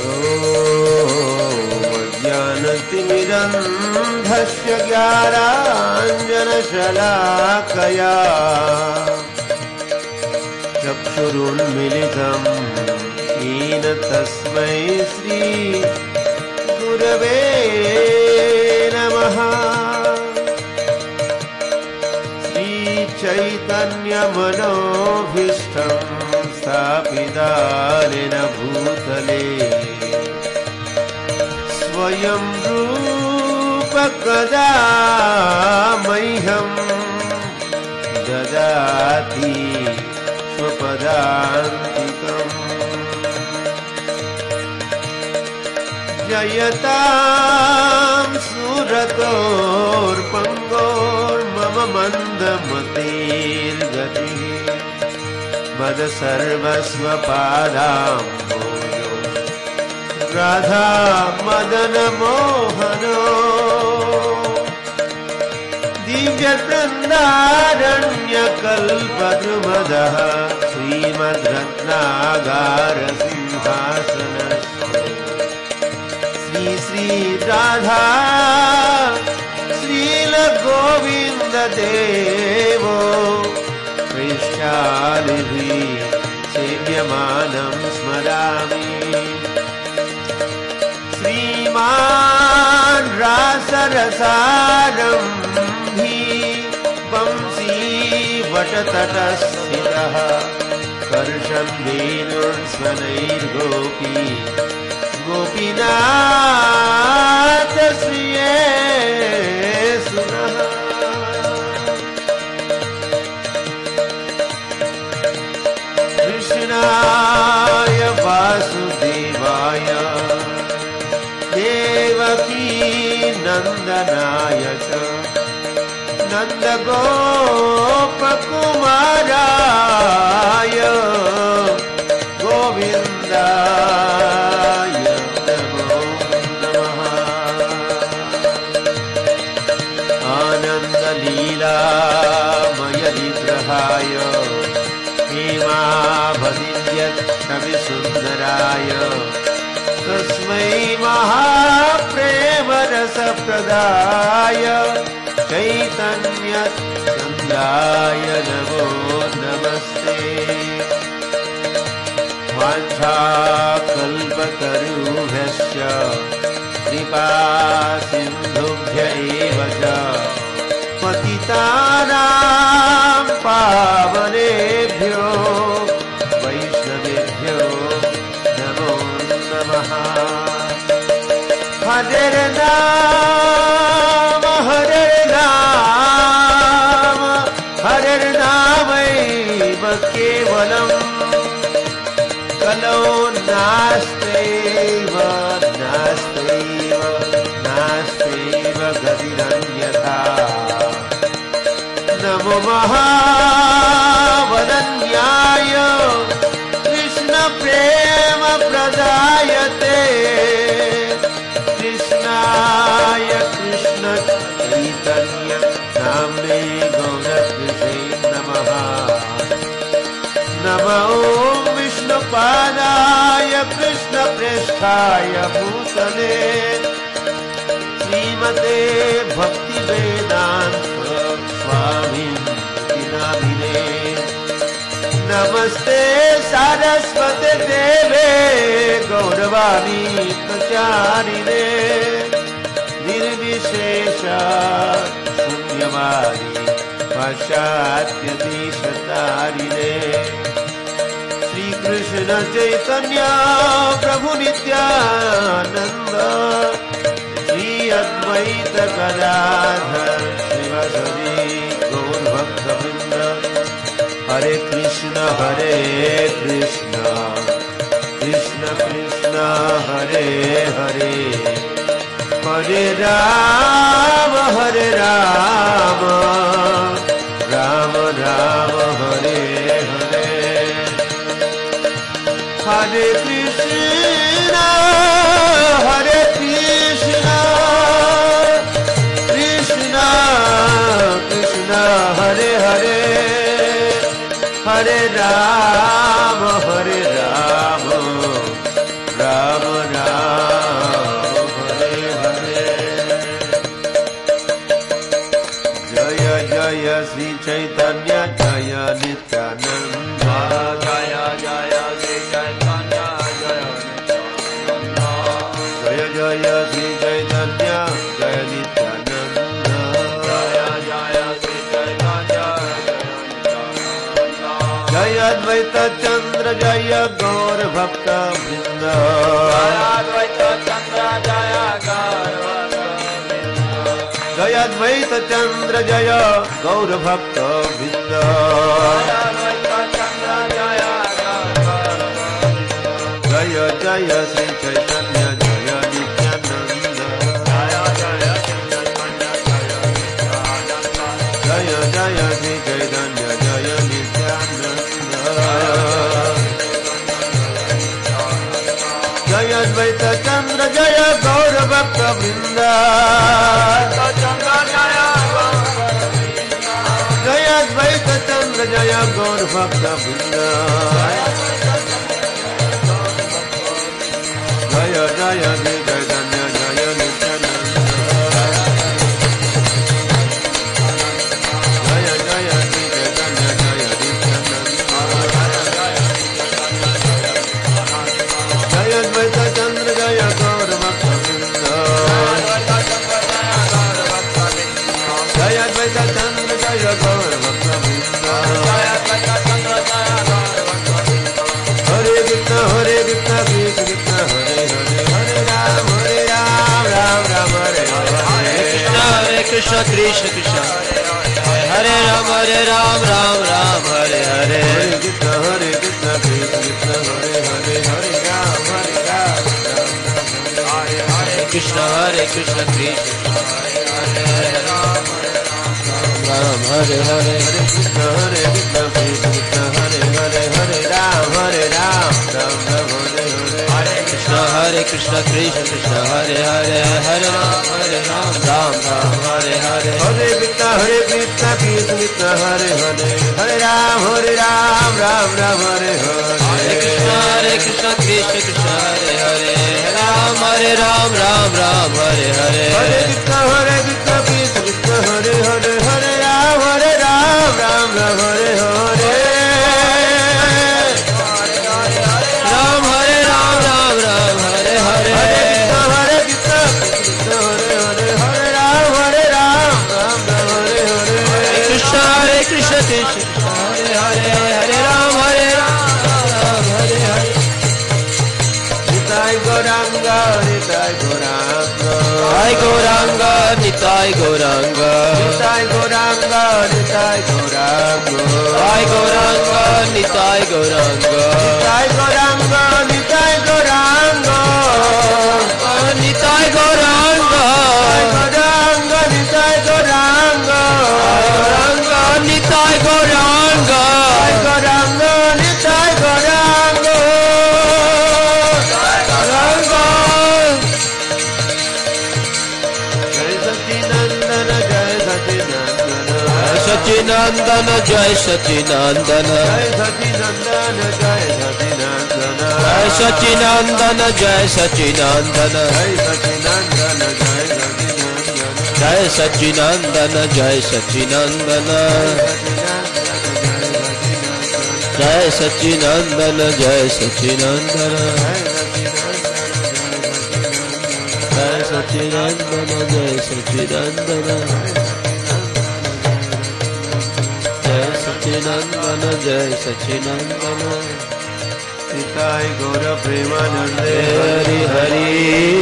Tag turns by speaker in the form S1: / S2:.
S1: ज्ञानतिमिरन्धस्य ज्ञानाञ्जनशलाकया चक्षुरुन्मिलितं येन तस्मै श्री गुरवे नमः। श्रीचैतन्यमनोभीष्टं स्थापितानेन भूतले स्वयं रूप कदा मह्यं ददाति स्वपदान्तिकम्। जयतां सुरतोर्पङ्गोर्मम मन्दमतिर्गतिः मदसर्वस्वपादाम्भोजो राधा मदन मोहनो। दिव्यवृन्दारण्यकल्पद्रुमदः श्रीमद्रत्नागारसिंहासनस्य श्री श्री राधा श्रीलगोविन्ददेवो वैशालिभिः सेव्यमानं स्मरामि। श्रीमान् रासरसारम्भी वंशी वटतटस्थितः कर्षन् वेणुर्स्वनैर्गोपी गोपीनाथ श्रिये सुनः। कृष्णाय वासुदेवाय देवकी नंदनाय च नन्दगोपकुमाराय गोविन्दाय नमो नमः। आनन्दलीलामय विग्रहाय हेमाभदिव्यच्छविसुन्दराय तस्मै महाप्रेमरसप्रदाय चैतन्यचन्द्राय नमो नमस्ते। वाञ्छाकल्पतरुभ्यश्च कृपासिन्धुभ्य एव च पतितानां पावनेभ्यो वैष्णवेभ्यो नमो नमः। हरे राम हरे नामैव केवलम् कलौ नास्त्यैव गतिरन्यथा। नमो महावदन्याय कृष्ण प्रेम प्रदायते कृष्णाय कृष्ण चैतन्य नाम्ने गौरकृष्णे नमः। नमो विष्णुपादाय कृष्ण प्रेष्ठाय भूतले श्रीमते भक्तिवेदान्त स्वामिने नामिने। नमस्ते सारस्वते देवे गौरवाणी प्रचारिणे निर्विशेष शून्यवादी पाश्चात्यदेशतारिणे। श्री कृष्ण चैतन्य प्रभु नित्यानंद श्री अद्वैत गदाधर श्रीवासदि गौरभक्तवृंद। हरे कृष्ण कृष्ण कृष्ण हरे हरे हरे राम राम राम हरे हरे। हरे कृष्ण कृष्ण कृष्ण हरे हरे हरे राम राम राम जय गौर भक्त वृंद जय अद्वैत चंद्र जय गौर भक्त वृंद जय जय श्री चैतन्य जय नित्यानंद जय जय श्री चैतन्य जय नित्यानंद जय अद्वैत चंद्र जय गौर भक्त वृंद जय अद्वैत चंद्र जय गौर भक्त वृंद जय जय श्री चैतन्य जय नित्यानंद जय जय श्री चैतन्य जय नित्यानंद जय अद्वैत चंद्र जय गौर भक्त वृंद जय अद्वैत चंद्र जय गौर भक्त वृंद हरे कृष्ण कृष्ण कृष्ण हरे हरे हरे राम राम राम हरे हरे
S2: कृष्ण कृष्ण कृष्ण हरे राम राम राम हरे हरे
S1: हरे कृष्ण कृष्ण कृष्ण हरे हरे हरे राम
S2: हरे कृष्ण कृष्ण हरे राम हरे हरे
S1: हरे कृष्ण कृष्ण कृष्ण हरे हरे हरे राम राम राम हरे हरे
S2: हरे कृष्ण कृष्ण हरे हरे हरे राम राम हरे हरे
S1: हरे कृष्ण कृष्ण कृष्ण हरे हरे हरे राम राम राम हरे
S2: हरे कृष्ण कृष्ण कृष्ण हरे हरे राम राम हरे हरे
S1: हरे कृष्ण कृष्ण कृष्ण हरे हरे हरे राम राम हरे हरे
S2: राम राम हरे हरे
S1: हरे कृष्ण कृष्ण हरे हरे हरे राम राम हरे हरे
S2: कृष्ण कृष्ण हरे हरे हरे राम हरे हरे
S1: निताय गौरांग निताय गौरांग
S2: निताय गौरांग
S1: निताय गौरांग निताय गौरांग
S2: निताय गौरांग
S1: निताय गौरांग निताय गौरांग
S2: निताय गौरांग
S1: गौरांग निताय गौरांग
S2: निताय गौरांग
S1: गौरांग निताय गौरांग जय सच्चिदानंद जय सच्चिदानंद
S2: जय सच्चिदानंद जय सच्चिदानंद जय सच्चिदानंद जय सच्चिदानंद जय सच्चिदानंद जय सच्चिदानंद जय सच्चिदानंद जय सच्चिदानंद जय सच्चिदानंद जय सच्चिदानंद जय सच्चिदानंद
S1: निताय गौर प्रेमानंदे
S2: हरि हरि